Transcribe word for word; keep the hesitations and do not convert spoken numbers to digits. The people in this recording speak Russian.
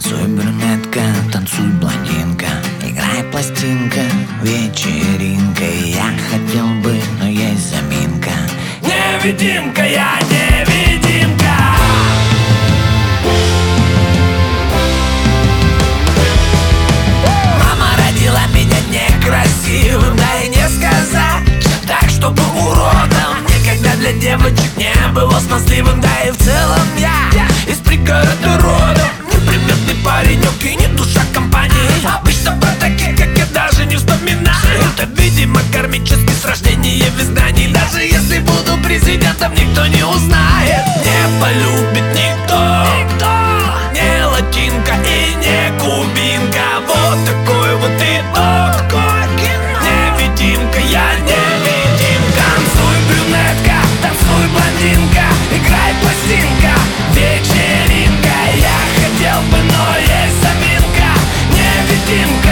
Танцуй, брюнетка, танцуй, блондинка, играй, пластинка, вечеринка. Я хотел бы, но есть заминка. Невидимка, я невидимка. Мама родила меня некрасивым, да и не сказать так, чтобы уродом. Никогда для девочек не было смазливым, да и в целом я из пригорода родом. Неприметный паренек и не душа компании. Обычно про таких, как я, даже не вспоминаю. Это, видимо, кармический с рождения в изгнании. Даже если буду президентом, никто не узнает. Не полюбит никто, никто. Не латинка и не кубинка. Вот такой вот итог. Невидимка, я невидимка. Танцуй, брюнетка, танцуй, блондинка, играй, пластинка, вечеринка. Я хотел бы, но есть заминка. Невидимка.